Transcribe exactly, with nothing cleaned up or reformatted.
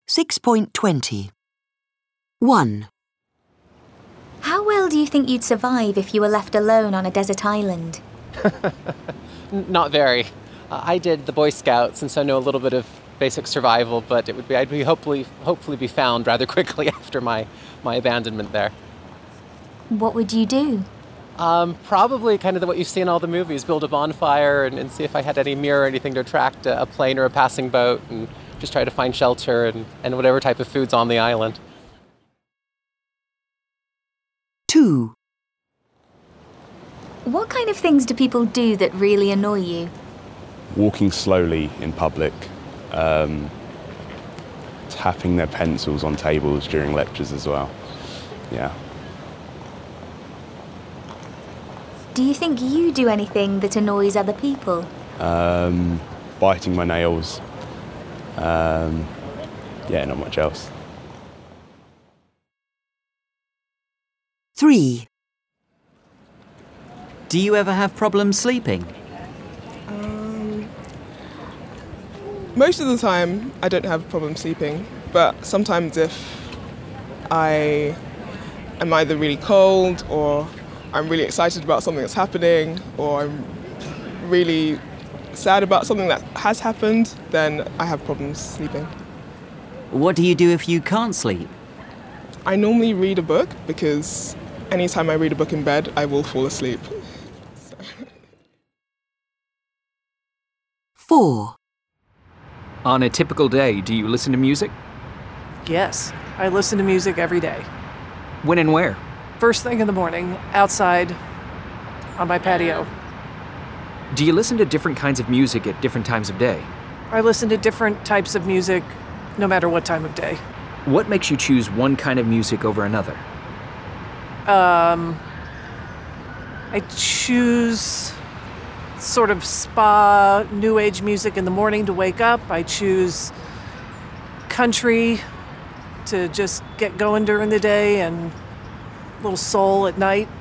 six point twenty. one. How well do you think you'd survive if you were left alone on a desert island? Not very. Uh, I did the Boy Scouts, and so I know a little bit of basic survival, but it would be I'd be hopefully hopefully be found rather quickly after my, my abandonment there. What would you do? Um, probably kind of what you see in all the movies, build a bonfire and, and see if I had any mirror or anything to attract a, a plane or a passing boat, and just try to find shelter and, and whatever type of food's on the island. two. What kind of things do people do that really annoy you? Walking slowly in public, um, tapping their pencils on tables during lectures as well. Yeah. Do you think you do anything that annoys other people? Um, biting my nails. Um, yeah, not much else. three. Do you ever have problems sleeping? Um, most of the time, I don't have problems sleeping, but sometimes if I am either really cold or I'm really excited about something that's happening or I'm really sad about something that has happened, then I have problems sleeping. What do you do if you can't sleep? I normally read a book because anytime I read a book in bed, I will fall asleep. So. four. On a typical day, do you listen to music? Yes, I listen to music every day. When and where? First thing in the morning, outside, on my patio. Do you listen to different kinds of music at different times of day? I listen to different types of music, no matter what time of day. What makes you choose one kind of music over another? Um, I choose sort of spa, new age music in the morning to wake up. I choose country to just get going during the day and a little soul at night.